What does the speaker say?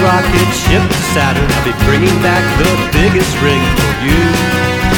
rocket ship to Saturn. I'll be bringing back the biggest ring for you.